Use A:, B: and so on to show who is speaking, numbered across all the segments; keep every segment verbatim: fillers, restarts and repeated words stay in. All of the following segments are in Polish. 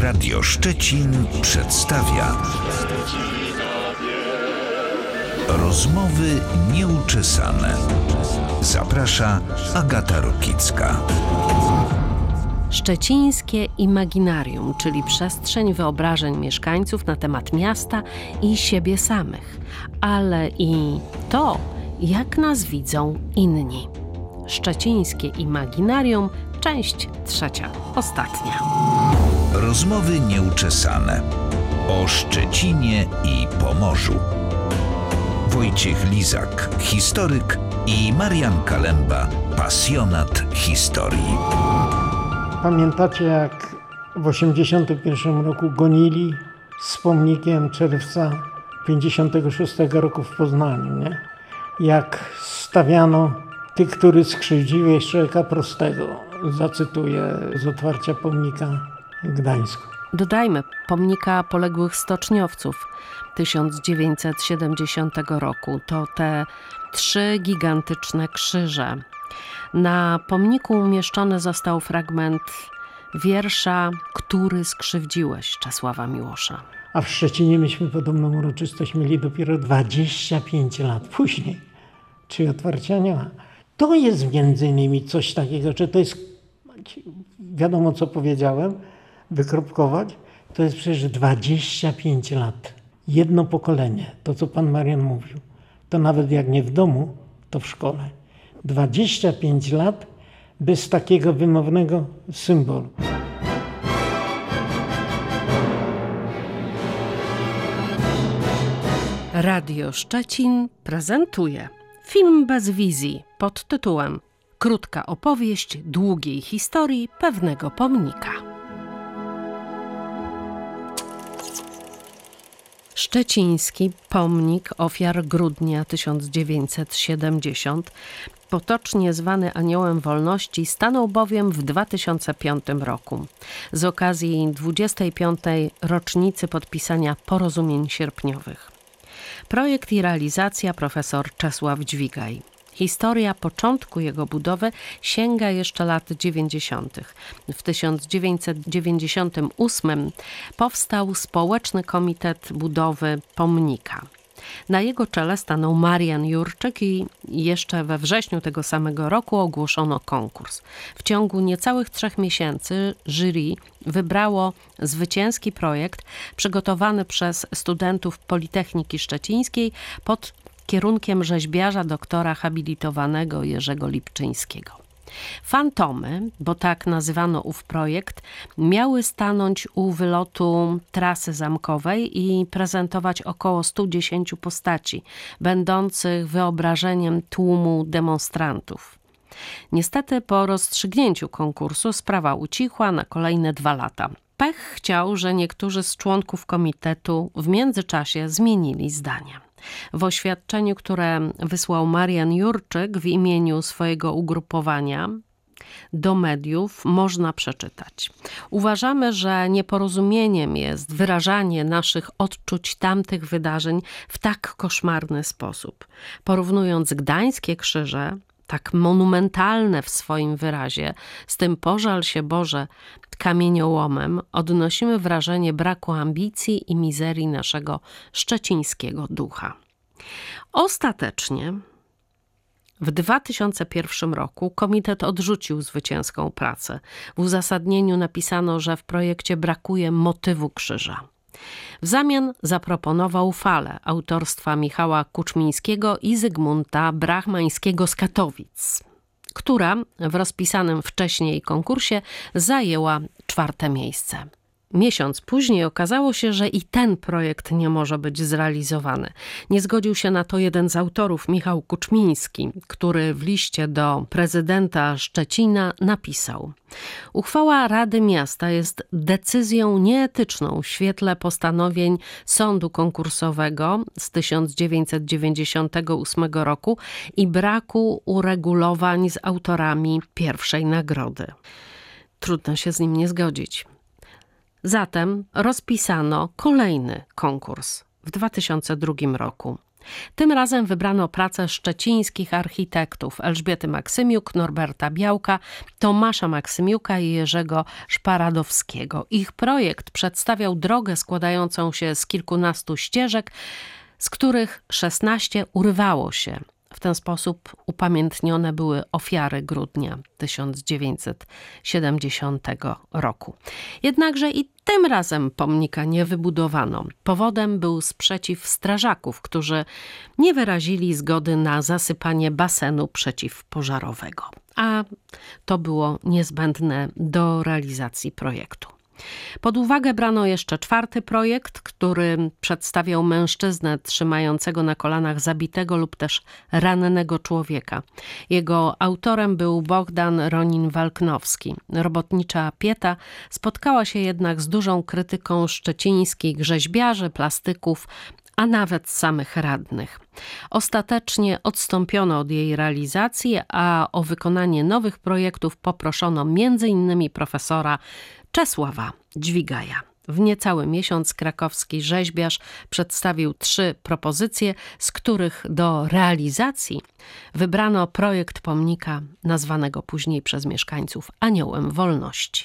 A: Radio Szczecin przedstawia Rozmowy nieuczesane. Zaprasza Agata Rokicka.
B: Szczecińskie Imaginarium, czyli przestrzeń wyobrażeń mieszkańców na temat miasta i siebie samych, ale i to, jak nas widzą inni. Szczecińskie Imaginarium, część trzecia, ostatnia.
A: Rozmowy nieuczesane o Szczecinie i Pomorzu. Wojciech Lizak, historyk, i Marian Kalemba, pasjonat historii.
C: Pamiętacie, jak w osiemdziesiątym pierwszym roku gonili z pomnikiem czerwca pięćdziesiątego szóstego roku w Poznaniu, nie? Jak stawiano tych, który skrzywdziłeś człowieka prostego. Zacytuję z otwarcia pomnika w Gdańsku.
B: Dodajmy, pomnika poległych stoczniowców tysiąc dziewięćset siedemdziesiątego roku. To te trzy gigantyczne krzyże. Na pomniku umieszczony został fragment wiersza „Który skrzywdziłeś” Czesława Miłosza.
C: A w Szczecinie myśmy podobną uroczystość mieli dopiero dwadzieścia pięć lat później. Czyli otwarcia nie ma. To jest między innymi coś takiego, że to jest, wiadomo co powiedziałem, wykropkować, to jest przecież dwadzieścia pięć lat. Jedno pokolenie, to co pan Marian mówił. To nawet jak nie w domu, to w szkole. dwadzieścia pięć lat bez takiego wymownego symbolu.
B: Radio Szczecin prezentuje film bez wizji pod tytułem Krótka opowieść długiej historii pewnego pomnika. Szczeciński pomnik ofiar grudnia tysiąc dziewięćset siedemdziesiątego, potocznie zwany Aniołem Wolności, stanął bowiem w dwa tysiące piątym roku z okazji dwudziestej piątej rocznicy podpisania porozumień sierpniowych. Projekt i realizacja profesor Czesław Dźwigaj. Historia początku jego budowy sięga jeszcze lat dziewięćdziesiątych. W tysiąc dziewięćset dziewięćdziesiątym ósmym powstał Społeczny Komitet Budowy Pomnika. Na jego czele stanął Marian Jurczyk i jeszcze we wrześniu tego samego roku ogłoszono konkurs. W ciągu niecałych trzech miesięcy jury wybrało zwycięski projekt przygotowany przez studentów Politechniki Szczecińskiej pod kierunkiem rzeźbiarza doktora habilitowanego Jerzego Lipczyńskiego. Fantomy, bo tak nazywano ów projekt, miały stanąć u wylotu trasy zamkowej i prezentować około stu dziesięciu postaci, będących wyobrażeniem tłumu demonstrantów. Niestety po rozstrzygnięciu konkursu sprawa ucichła na kolejne dwa lata. Pech chciał, że niektórzy z członków komitetu w międzyczasie zmienili zdania. W oświadczeniu, które wysłał Marian Jurczyk w imieniu swojego ugrupowania do mediów, można przeczytać: uważamy, że nieporozumieniem jest wyrażanie naszych odczuć tamtych wydarzeń w tak koszmarny sposób. Porównując gdańskie krzyże, tak monumentalne w swoim wyrazie, z tym pożal się Boże kamieniołomem, odnosimy wrażenie braku ambicji i mizerii naszego szczecińskiego ducha. Ostatecznie w dwa tysiące pierwszym roku komitet odrzucił zwycięską pracę. W uzasadnieniu napisano, że w projekcie brakuje motywu krzyża. W zamian zaproponował falę autorstwa Michała Kuczmińskiego i Zygmunta Brachmańskiego z Katowic, która w rozpisanym wcześniej konkursie zajęła czwarte miejsce. Miesiąc później okazało się, że i ten projekt nie może być zrealizowany. Nie zgodził się na to jeden z autorów, Michał Kuczmiński, który w liście do prezydenta Szczecina napisał: uchwała Rady Miasta jest decyzją nieetyczną w świetle postanowień sądu konkursowego z tysiąc dziewięćset dziewięćdziesiątego ósmego roku i braku uregulowań z autorami pierwszej nagrody. Trudno się z nim nie zgodzić. Zatem rozpisano kolejny konkurs w dwa tysiące drugim roku. Tym razem wybrano pracę szczecińskich architektów Elżbiety Maksymiuk, Norberta Białka, Tomasza Maksymiuka i Jerzego Szparadowskiego. Ich projekt przedstawiał drogę składającą się z kilkunastu ścieżek, z których szesnaście urywało się. W ten sposób upamiętnione były ofiary Grudnia tysiąc dziewięćset siedemdziesiątego roku. Jednakże i tym razem pomnika nie wybudowano. Powodem był sprzeciw strażaków, którzy nie wyrazili zgody na zasypanie basenu przeciwpożarowego. A to było niezbędne do realizacji projektu. Pod uwagę brano jeszcze czwarty projekt, który przedstawiał mężczyznę trzymającego na kolanach zabitego lub też rannego człowieka. Jego autorem był Bogdan Ronin-Walknowski. Robotnicza pieta spotkała się jednak z dużą krytyką szczecińskich rzeźbiarzy, plastyków, a nawet samych radnych. Ostatecznie odstąpiono od jej realizacji, a o wykonanie nowych projektów poproszono między innymi profesora Czesława Dźwigaja. W niecały miesiąc krakowski rzeźbiarz przedstawił trzy propozycje, z których do realizacji wybrano projekt pomnika nazwanego później przez mieszkańców Aniołem Wolności.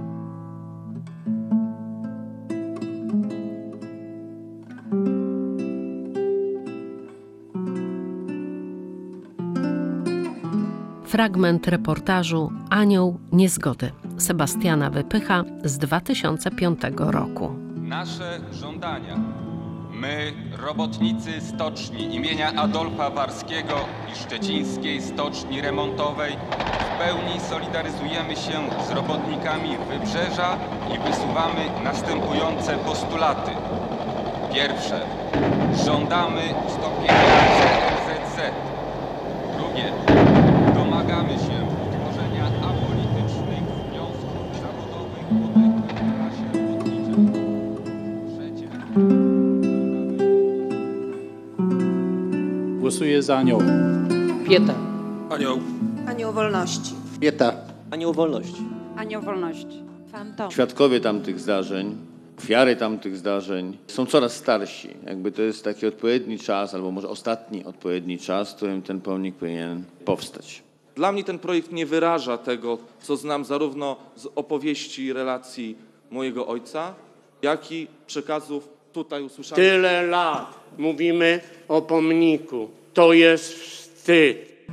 B: Fragment reportażu Anioł Niezgody Sebastiana Wypycha z dwa tysiące piątego roku.
D: Nasze żądania. My, robotnicy stoczni imienia Adolfa Warskiego i Szczecińskiej Stoczni Remontowej, w pełni solidaryzujemy się z robotnikami Wybrzeża i wysuwamy następujące postulaty. Pierwsze. Żądamy ustąpienia C L Z Z. Drugie. Domagamy się utworzenia apolitycznych związków zawodowych podległych klasie robotniczej. Trzecie.
E: Głosuję za aniołem.
F: Pieta.
G: Anioł.
H: Anioł Wolności.
I: Pieta.
F: Anioł Wolności.
H: Anioł Wolności. Fantom.
I: Świadkowie tamtych zdarzeń, ofiary tamtych zdarzeń są coraz starsi. Jakby to jest taki odpowiedni czas, albo może ostatni odpowiedni czas, w którym ten pomnik powinien powstać.
G: Dla mnie ten projekt nie wyraża tego, co znam zarówno z opowieści i relacji mojego ojca, jak i przekazów tutaj usłyszanych.
J: Tyle lat mówimy o pomniku. To jest wstyd.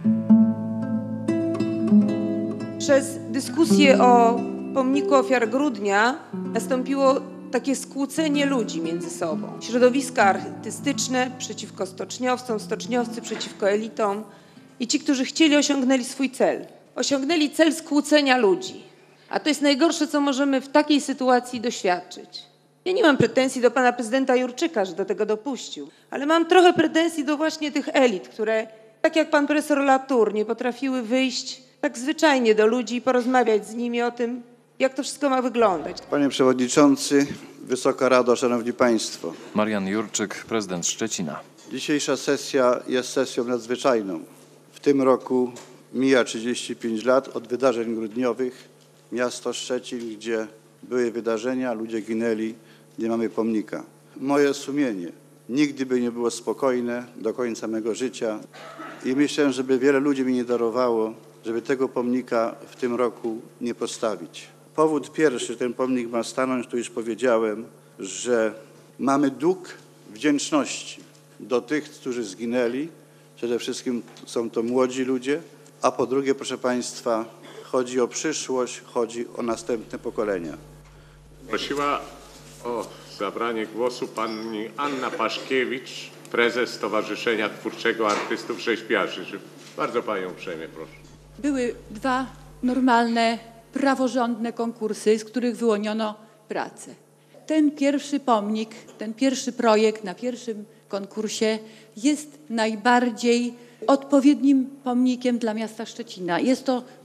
H: Przez dyskusję o pomniku ofiar Grudnia nastąpiło takie skłócenie ludzi między sobą. Środowiska artystyczne przeciwko stoczniowcom, stoczniowcy przeciwko elitom i ci, którzy chcieli, osiągnęli swój cel. Osiągnęli cel skłócenia ludzi. A to jest najgorsze, co możemy w takiej sytuacji doświadczyć. Ja nie mam pretensji do pana prezydenta Jurczyka, że do tego dopuścił, ale mam trochę pretensji do właśnie tych elit, które, tak jak pan profesor Latour, nie potrafiły wyjść tak zwyczajnie do ludzi i porozmawiać z nimi o tym, jak to wszystko ma wyglądać.
K: Panie Przewodniczący, Wysoka Rado, Szanowni Państwo.
L: Marian Jurczyk, prezydent Szczecina.
K: Dzisiejsza sesja jest sesją nadzwyczajną. W tym roku mija trzydzieści pięć lat od wydarzeń grudniowych. Miasto Szczecin, gdzie były wydarzenia, ludzie ginęli, nie mamy pomnika. Moje sumienie nigdy by nie było spokojne do końca mego życia i myślę, żeby wiele ludzi mi nie darowało, żeby tego pomnika w tym roku nie postawić. Powód pierwszy, że ten pomnik ma stanąć, tu już powiedziałem, że mamy dług wdzięczności do tych, którzy zginęli. Przede wszystkim są to młodzi ludzie, a po drugie, proszę Państwa, chodzi o przyszłość, chodzi o następne pokolenia.
M: Prosiła o zabranie głosu pani Anna Paszkiewicz, prezes Stowarzyszenia Twórczego Artystów Rzeźbiarzy. Bardzo panią uprzejmie proszę.
N: Były dwa normalne, praworządne konkursy, z których wyłoniono pracę. Ten pierwszy pomnik, ten pierwszy projekt na pierwszym konkursie jest najbardziej odpowiednim pomnikiem dla miasta Szczecina. Jest to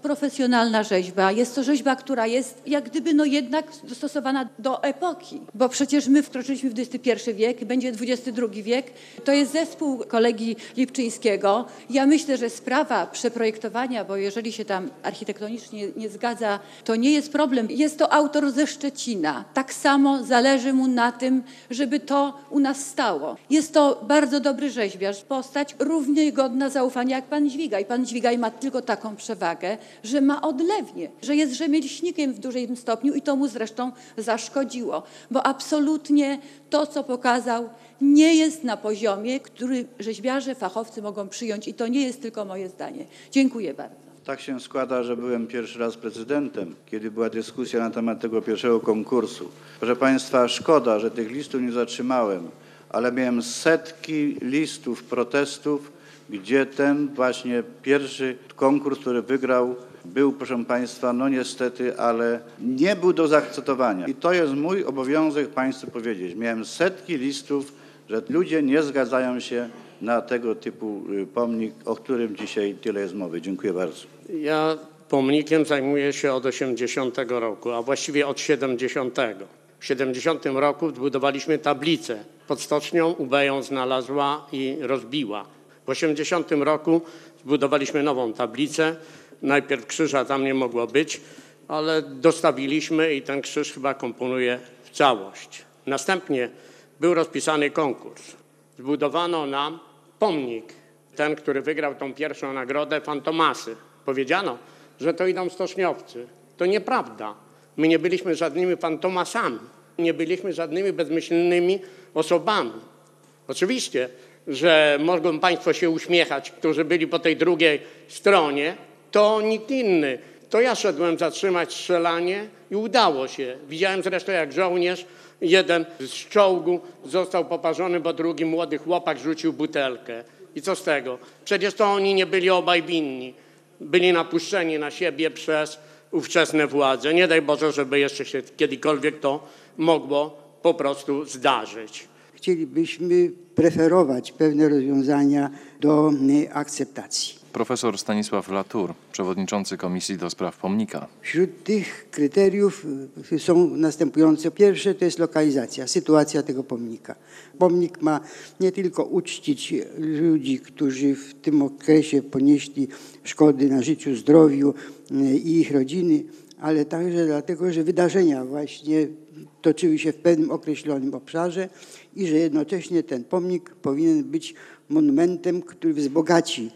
N: profesjonalna rzeźba. Jest to rzeźba, która jest jak gdyby no jednak dostosowana do epoki, bo przecież my wkroczyliśmy w dwudziesty pierwszy wiek, będzie dwudziesty drugi wiek. To jest zespół kolegi Lipczyńskiego. Ja myślę, że sprawa przeprojektowania, bo jeżeli się tam architektonicznie nie zgadza, to nie jest problem. Jest to autor ze Szczecina. Tak samo zależy mu na tym, żeby to u nas stało. Jest to bardzo dobry rzeźbiarz, postać równie godna zaufania jak pan Dźwigaj. Pan Dźwigaj ma tylko taką przewagę, że ma odlewnię, że jest rzemieślnikiem w dużym stopniu i to mu zresztą zaszkodziło, bo absolutnie to, co pokazał, nie jest na poziomie, który rzeźbiarze, fachowcy mogą przyjąć i to nie jest tylko moje zdanie. Dziękuję bardzo.
K: Tak się składa, że byłem pierwszy raz prezydentem, kiedy była dyskusja na temat tego pierwszego konkursu. Proszę Państwa, szkoda, że tych listów nie zatrzymałem, ale miałem setki listów protestów, gdzie ten właśnie pierwszy konkurs, który wygrał, był, proszę Państwa, no niestety, ale nie był do zaakceptowania. I to jest mój obowiązek Państwu powiedzieć. Miałem setki listów, że ludzie nie zgadzają się na tego typu pomnik, o którym dzisiaj tyle jest mowy. Dziękuję bardzo.
J: Ja pomnikiem zajmuję się od osiemdziesiątego roku, a właściwie od siedemdziesiątego. W siedemdziesiątym roku zbudowaliśmy tablicę. Pod stocznią U B ją znalazła i rozbiła. W osiemdziesiątym roku zbudowaliśmy nową tablicę. Najpierw krzyża tam nie mogło być, ale dostawiliśmy i ten krzyż chyba komponuje w całość. Następnie był rozpisany konkurs. Zbudowano nam pomnik, ten, który wygrał tą pierwszą nagrodę, Fantomasy. Powiedziano, że to idą stoczniowcy. To nieprawda. My nie byliśmy żadnymi fantomasami, nie byliśmy żadnymi bezmyślnymi osobami. Oczywiście, że mogą Państwo się uśmiechać, którzy byli po tej drugiej stronie, to nikt inny. To ja szedłem zatrzymać strzelanie i udało się. Widziałem zresztą, jak żołnierz, jeden z czołgu został poparzony, bo drugi młody chłopak rzucił butelkę. I co z tego? Przecież to oni nie byli obaj winni. Byli napuszczeni na siebie przez ówczesne władze. Nie daj Boże, żeby jeszcze się kiedykolwiek to mogło po prostu zdarzyć.
E: Chcielibyśmy preferować pewne rozwiązania do akceptacji.
L: Profesor Stanisław Latour, przewodniczący Komisji do Spraw Pomnika.
E: Wśród tych kryteriów są następujące. Pierwsze to jest lokalizacja, sytuacja tego pomnika. Pomnik ma nie tylko uczcić ludzi, którzy w tym okresie ponieśli szkody na życiu, zdrowiu i ich rodziny, ale także dlatego, że wydarzenia właśnie toczyły się w pewnym określonym obszarze i że jednocześnie ten pomnik powinien być monumentem, który wzbogaci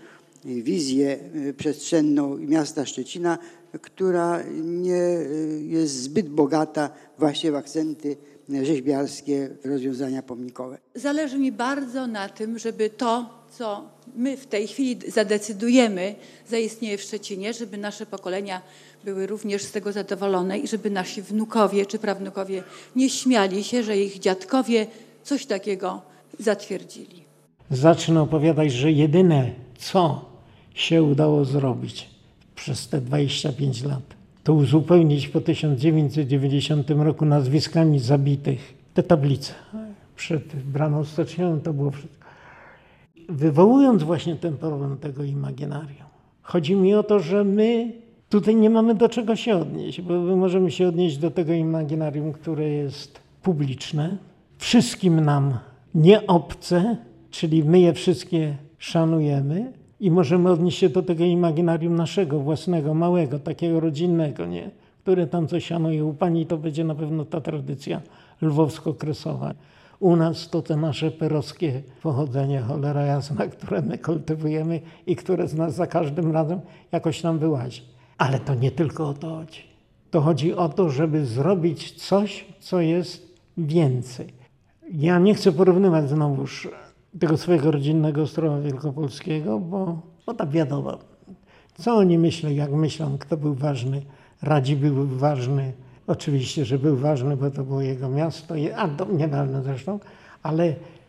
E: wizję przestrzenną miasta Szczecina, która nie jest zbyt bogata właśnie w akcenty rzeźbiarskie, rozwiązania pomnikowe.
N: Zależy mi bardzo na tym, żeby to, co my w tej chwili zadecydujemy, zaistnieje w Szczecinie, żeby nasze pokolenia były również z tego zadowolone i żeby nasi wnukowie czy prawnukowie nie śmiali się, że ich dziadkowie coś takiego zatwierdzili.
C: Zacznę opowiadać, że jedyne, co się udało zrobić przez te dwadzieścia pięć lat, to uzupełnić po tysiąc dziewięćset dziewięćdziesiątym roku nazwiskami zabitych te tablice. Przed bramą stoczniową to było wszystko. Wywołując właśnie ten problem tego imaginarium, chodzi mi o to, że my tutaj nie mamy do czego się odnieść, bo my możemy się odnieść do tego imaginarium, które jest publiczne, wszystkim nam nie obce, czyli my je wszystkie szanujemy i możemy odnieść się do tego imaginarium naszego, własnego, małego, takiego rodzinnego, nie? Które tam coś szanuje. U pani to będzie na pewno ta tradycja lwowsko-kresowa. U nas to te nasze perowskie pochodzenie, cholera jasna, które my kultywujemy i które z nas za każdym razem jakoś nam wyłazi. Ale to nie tylko o to chodzi. To chodzi o to, żeby zrobić coś, co jest więcej. Ja nie chcę porównywać znowuż tego swojego rodzinnego Ostrowa Wielkopolskiego, bo, bo tak wiadomo, co oni myślą, jak myślą, kto był ważny. Radziwiłł był ważny, oczywiście, że był ważny, bo to było jego miasto, a to nieważne zresztą, ale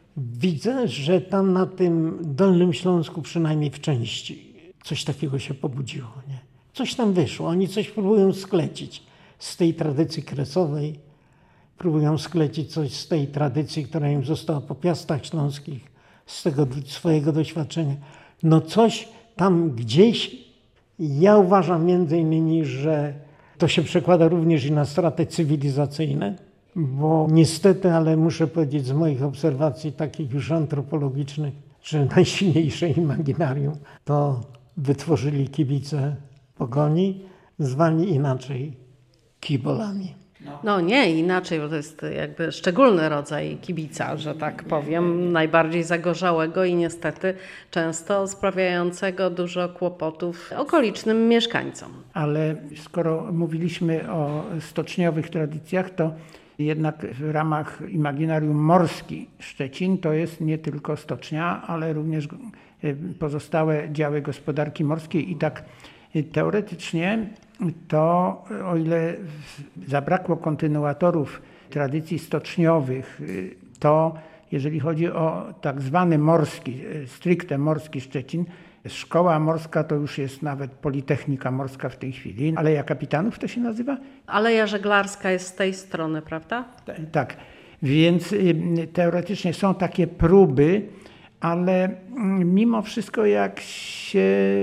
C: widzę, że tam na tym Dolnym Śląsku, przynajmniej w części, coś takiego się pobudziło, nie? Coś tam wyszło, oni coś próbują sklecić z tej tradycji kresowej, próbują sklecić coś z tej tradycji, która im została po Piastach Śląskich, z tego swojego doświadczenia. No coś tam gdzieś Ja uważam między innymi, że to się przekłada również i na straty cywilizacyjne, bo niestety, ale muszę powiedzieć z moich obserwacji takich już antropologicznych, że najsilniejsze imaginarium to wytworzyli kibice Pogoni, zwani inaczej kibolami.
B: No nie, inaczej, bo to jest jakby szczególny rodzaj kibica, że tak powiem, najbardziej zagorzałego i niestety często sprawiającego dużo kłopotów okolicznym mieszkańcom.
F: Ale skoro mówiliśmy o stoczniowych tradycjach, to jednak w ramach Imaginarium Morski Szczecin to jest nie tylko stocznia, ale również pozostałe działy gospodarki morskiej i tak teoretycznie to, o ile zabrakło kontynuatorów tradycji stoczniowych, to jeżeli chodzi o tak zwany morski, stricte morski Szczecin, szkoła morska to już jest nawet Politechnika Morska w tej chwili. Aleja Kapitanów to się nazywa?
B: Aleja Żeglarska jest z tej strony, prawda?
F: Tak, więc teoretycznie są takie próby, ale mimo wszystko jak się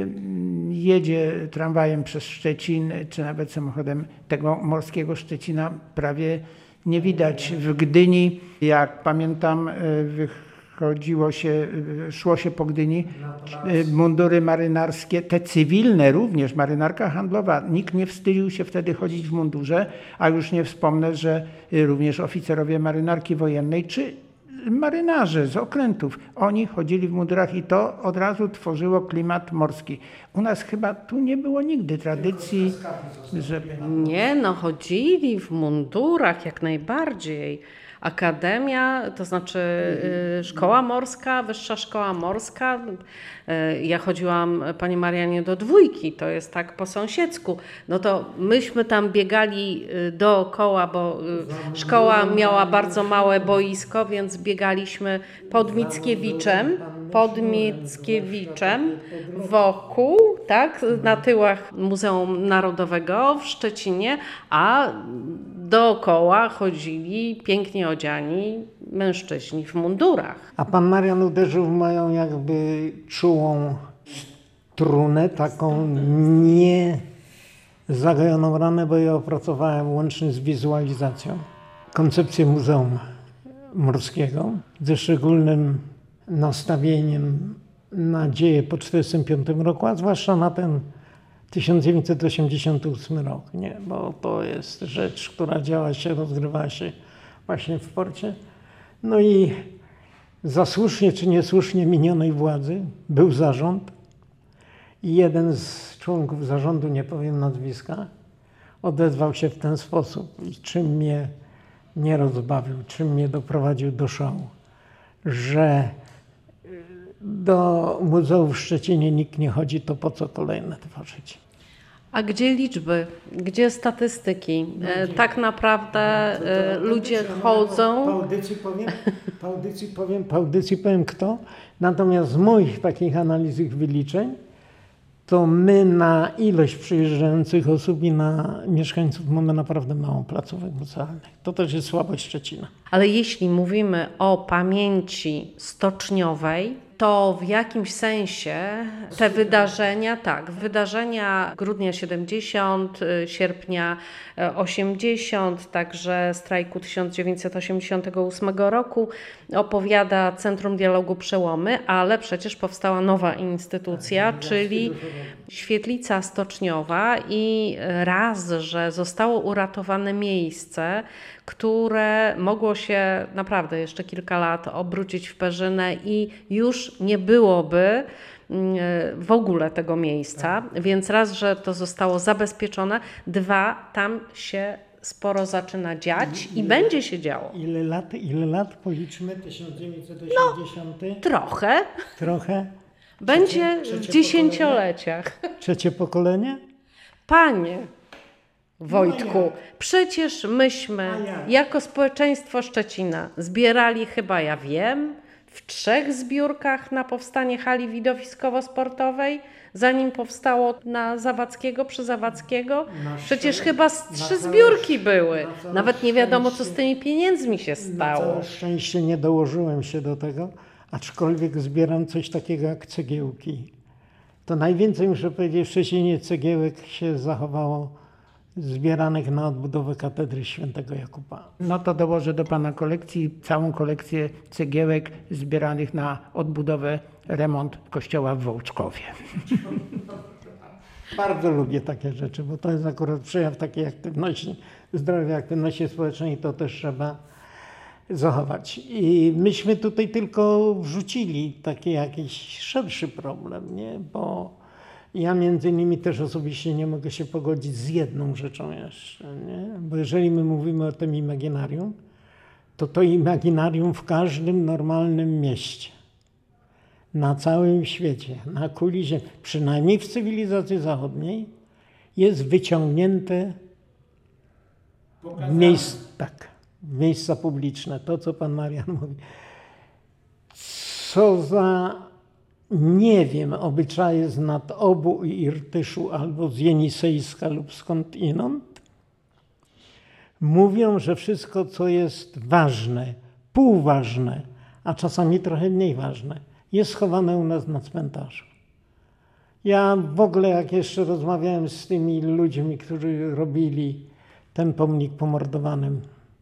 F: jedzie tramwajem przez Szczecin, czy nawet samochodem tego morskiego Szczecina, prawie nie widać. W Gdyni, jak pamiętam, wychodziło się, szło się po Gdyni, mundury marynarskie, te cywilne również, marynarka handlowa, nikt nie wstydził się wtedy chodzić w mundurze, a już nie wspomnę, że również oficerowie marynarki wojennej, czy marynarze z okrętów, oni chodzili w mundurach i to od razu tworzyło klimat morski. U nas chyba tu nie było nigdy tradycji, żeby...
B: Nie, no chodzili w mundurach jak najbardziej. Akademia, to znaczy y, szkoła morska, wyższa szkoła morska. Y, ja chodziłam, Pani Marianie, do dwójki, to jest tak po sąsiedzku. No to myśmy tam biegali y, dookoła, bo y, szkoła miała bardzo małe boisko, więc biegaliśmy pod Mickiewiczem, pod Mickiewiczem wokół, tak, na tyłach Muzeum Narodowego w Szczecinie, a dookoła chodzili pięknie odziani mężczyźni w mundurach.
C: A pan Marian uderzył w moją jakby czułą strunę, taką nie zagojoną ranę, bo ja opracowałem łącznie z wizualizacją koncepcję Muzeum Morskiego ze szczególnym nastawieniem na dzieje po tysiąc dziewięćset czterdziestym piątym roku, a zwłaszcza na ten tysiąc dziewięćset osiemdziesiąty ósmy rok, nie? Bo to jest rzecz, która działa się, rozgrywała się właśnie w porcie. No i zasłusznie czy niesłusznie minionej władzy był zarząd i jeden z członków zarządu, nie powiem nazwiska, odezwał się w ten sposób i czym mnie nie rozbawił, czym mnie doprowadził do szału, że do muzeum w Szczecinie nikt nie chodzi, to po co kolejne tworzyć?
B: A gdzie liczby? Gdzie statystyki? E, tak naprawdę e, ludzie chodzą...
C: Po audycji powiem, po audycji powiem, po audycji powiem kto. Natomiast z moich takich analiz ich wyliczeń, to my na ilość przyjeżdżających osób i na mieszkańców mamy naprawdę mało placówek muzealnych. To też jest słabość Szczecina.
B: Ale jeśli mówimy o pamięci stoczniowej, to w jakimś sensie te wydarzenia, tak, wydarzenia grudnia siedemdziesiąt, sierpnia osiemdziesiąt, także strajku tysiąc dziewięćset osiemdziesiątego ósmego roku opowiada Centrum Dialogu Przełomy, ale przecież powstała nowa instytucja, czyli Świetlica Stoczniowa i raz, że zostało uratowane miejsce, które mogło się naprawdę jeszcze kilka lat obrócić w perzynę i już nie byłoby w ogóle tego miejsca, więc raz, że to zostało zabezpieczone, dwa, tam się sporo zaczyna dziać i, i będzie się działo.
C: Ile lat, ile lat policzmy? tysiąc dziewięćset osiemdziesiąty?
B: No, trochę.
C: Trochę?
B: Będzie
C: trzecie, trzecie
B: w dziesięcioleciach.
C: Pokolenie? Trzecie pokolenie?
B: Panie Wojtku, no przecież myśmy jako społeczeństwo Szczecina zbierali chyba, ja wiem, w trzech zbiórkach na powstanie hali widowiskowo-sportowej, zanim powstało na Zawadzkiego, przy Zawadzkiego. Przecież chyba z trzy zbiórki były. Nawet nie wiadomo, co z tymi pieniędzmi się stało.
C: Na całe szczęście nie dołożyłem się do tego, aczkolwiek zbieram coś takiego jak cegiełki to najwięcej, muszę powiedzieć, w Szczecinie cegiełek się zachowało zbieranych na odbudowę katedry świętego Jakuba.
F: No to dołożę do pana kolekcji całą kolekcję cegiełek zbieranych na odbudowę, remont kościoła w Wołczkowie.
C: Bardzo lubię takie rzeczy, bo to jest akurat przejaw takiej aktywności, zdrowej aktywności społecznej, to też trzeba zachować. I myśmy tutaj tylko wrzucili taki jakiś szerszy problem, nie? Bo ja między innymi też osobiście nie mogę się pogodzić z jedną rzeczą jeszcze, nie? Bo jeżeli my mówimy o tym imaginarium, to to imaginarium w każdym normalnym mieście, na całym świecie, na kuli ziemi, przynajmniej w cywilizacji zachodniej, jest wyciągnięte w, miejsc, tak, w miejsca publiczne. To, co pan Marian mówi. Co za, nie wiem, obyczaje z nad Obu i Irtyszu albo z Jenisejska lub skąd inąd, mówią, że wszystko, co jest ważne, półważne, a czasami trochę mniej ważne, jest schowane u nas na cmentarzu. Ja w ogóle, jak jeszcze rozmawiałem z tymi ludźmi, którzy robili ten pomnik pomordowanym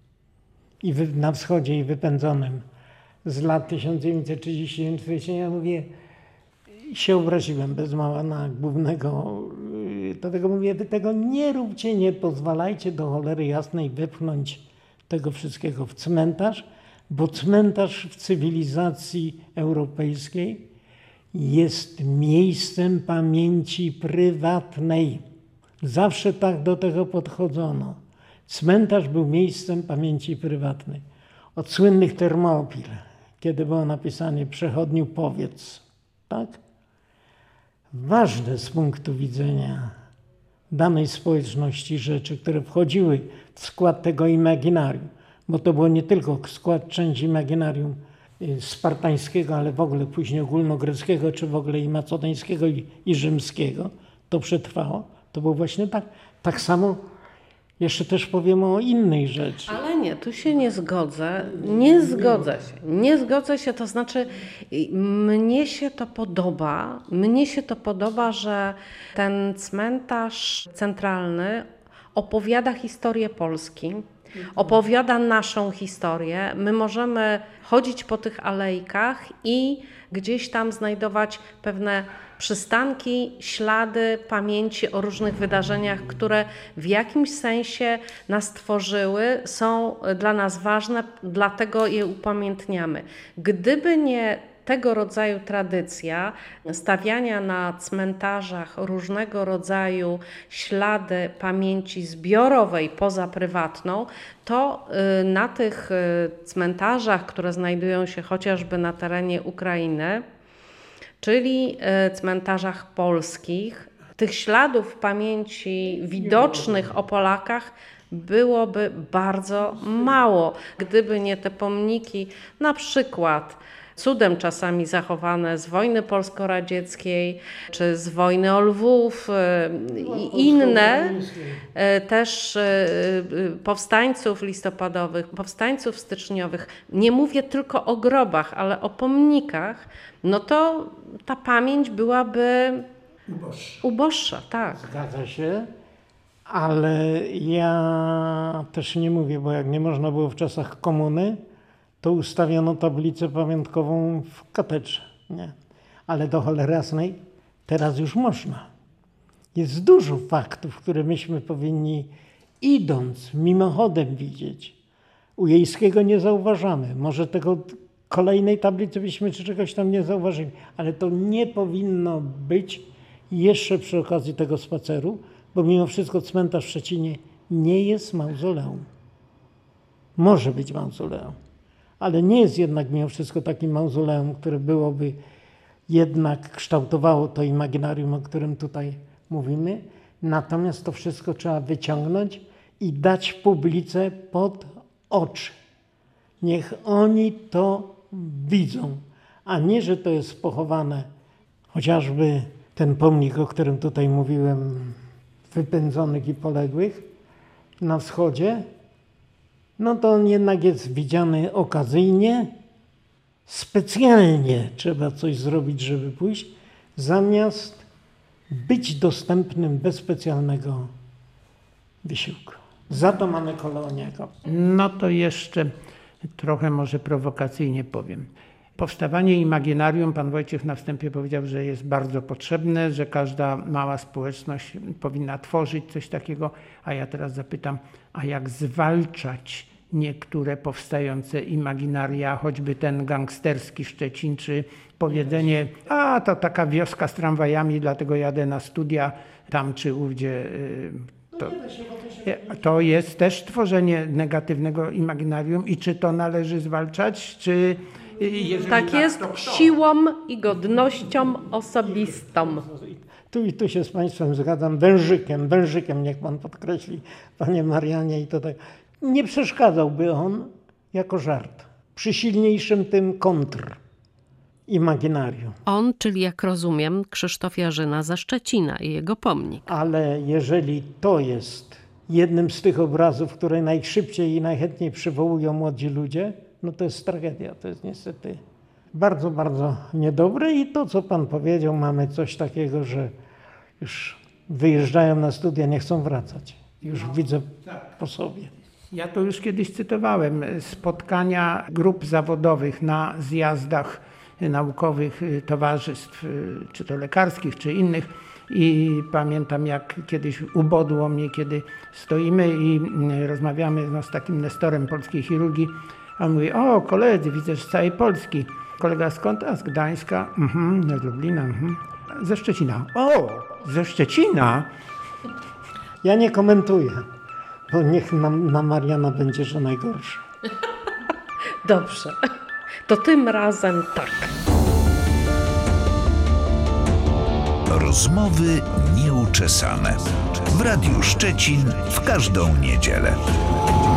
C: i wy, na wschodzie i wypędzonym z lat tysiąc dziewięćset trzydziestego do czterdziestego, ja mówię, się obraziłem bez mała na głównego, dlatego mówię, wy tego nie róbcie, nie pozwalajcie do cholery jasnej wypchnąć tego wszystkiego w cmentarz, bo cmentarz w cywilizacji europejskiej jest miejscem pamięci prywatnej. Zawsze tak do tego podchodzono. Cmentarz był miejscem pamięci prywatnej. Od słynnych Termopil, kiedy było napisane przechodniu powiedz, tak? Ważne z punktu widzenia danej społeczności rzeczy, które wchodziły w skład tego imaginarium, bo to było nie tylko skład, część imaginarium spartańskiego, ale w ogóle później ogólnogreckiego, czy w ogóle i macedońskiego, i, i rzymskiego, to przetrwało. To było właśnie tak. Tak samo jeszcze też powiem o innej rzeczy.
B: Ale nie, tu się nie zgodzę. Nie zgodzę się. Nie zgodzę się, to znaczy mnie się to podoba. Mnie się to podoba, że ten cmentarz centralny opowiada historię Polski. Opowiada naszą historię. My możemy chodzić po tych alejkach i gdzieś tam znajdować pewne przystanki, ślady pamięci o różnych wydarzeniach, które w jakimś sensie nas tworzyły, są dla nas ważne, dlatego je upamiętniamy. Gdyby nie tego rodzaju tradycja stawiania na cmentarzach różnego rodzaju ślady pamięci zbiorowej poza prywatną, to na tych cmentarzach, które znajdują się chociażby na terenie Ukrainy, czyli cmentarzach polskich, tych śladów pamięci widocznych o Polakach byłoby bardzo mało, gdyby nie te pomniki, na przykład cudem czasami zachowane z wojny polsko-radzieckiej, czy z wojny o Lwów i inne też powstańców listopadowych, powstańców styczniowych. Nie mówię tylko o grobach, ale o pomnikach, no to ta pamięć byłaby uboższa. uboższa, tak.
C: Zgadza się, ale ja też nie mówię, bo jak nie można było w czasach komuny, to ustawiono tablicę pamiątkową w katedrze, nie? Ale do cholery jasnej teraz już można. Jest dużo faktów, które myśmy powinni, idąc, mimochodem widzieć. U Jejskiego nie zauważamy. Może tego kolejnej tablicy byśmy czy czegoś tam nie zauważyli, ale to nie powinno być jeszcze przy okazji tego spaceru, bo mimo wszystko cmentarz w Szczecinie nie jest mauzoleum. Może być mauzoleum, ale nie jest jednak mimo wszystko takim mauzoleum, które byłoby jednak kształtowało to imaginarium, o którym tutaj mówimy. Natomiast to wszystko trzeba wyciągnąć i dać publice pod oczy. Niech oni to widzą, a nie, że to jest pochowane. Chociażby ten pomnik, o którym tutaj mówiłem, wypędzonych i poległych na wschodzie, no to on jednak jest widziany okazyjnie. Specjalnie trzeba coś zrobić, żeby pójść, zamiast być dostępnym bez specjalnego wysiłku. Za to mamy kolonię.
F: No to jeszcze trochę może prowokacyjnie powiem. Powstawanie imaginarium, pan Wojciech na wstępie powiedział, że jest bardzo potrzebne, że każda mała społeczność powinna tworzyć coś takiego, a ja teraz zapytam, a jak zwalczać niektóre powstające imaginaria, choćby ten gangsterski Szczecin, czy powiedzenie, a to taka wioska z tramwajami, dlatego jadę na studia tam czy ówdzie. To, to jest też tworzenie negatywnego imaginarium i czy to należy zwalczać, czy jeżeli
B: tak jest,
F: to
B: siłą i godnością osobistą.
C: Tu i tu się z Państwem zgadzam, wężykiem, wężykiem niech Pan podkreśli, Panie Marianie, i to tak. Nie przeszkadzałby on jako żart. Przy silniejszym tym kontr imaginarium.
B: On, czyli jak rozumiem, Krzysztof Jarzyna ze Szczecina i jego pomnik.
C: Ale jeżeli to jest jednym z tych obrazów, które najszybciej i najchętniej przywołują młodzi ludzie, no to jest tragedia. To jest niestety bardzo, bardzo niedobre i to, co Pan powiedział, mamy coś takiego, że już wyjeżdżają na studia, nie chcą wracać. Już no, widzę tak po sobie.
F: Ja to już kiedyś cytowałem. Spotkania grup zawodowych na zjazdach naukowych towarzystw, czy to lekarskich, czy innych. I pamiętam, jak kiedyś ubodło mnie, kiedy stoimy i rozmawiamy no, z takim nestorem polskiej chirurgii, a on mówi, o koledzy, widzę, że z całej Polski. Kolega skąd? A z Gdańska, mhm, z Lublina, mhm. Ze Szczecina. O, ze Szczecina?
C: Ja nie komentuję, bo niech na, na Mariana będzie, że najgorsze.
B: Dobrze, to tym razem tak.
A: Rozmowy nieuczesane. W Radiu Szczecin w każdą niedzielę.